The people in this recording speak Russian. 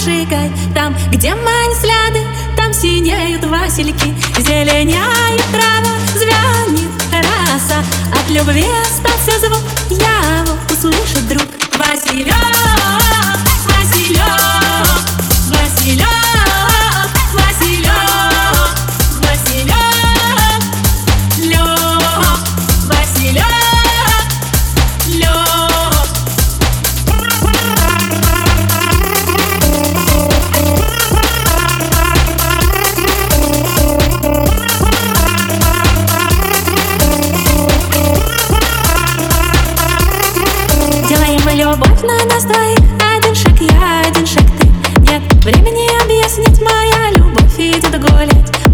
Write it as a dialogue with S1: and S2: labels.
S1: зажигай. Там, где мои взгляды, там синеют васильки, зеленяет трава, звянет роса. От любви остался звук, я его услышу, друг. Василек, Василек, Василек, Василек, Василек, Лёг, Василек, Лёг. Делаем мы любовь на нас двоих. Один шаг я, один шаг ты. Нет времени объяснить, моя любовь идет гулять.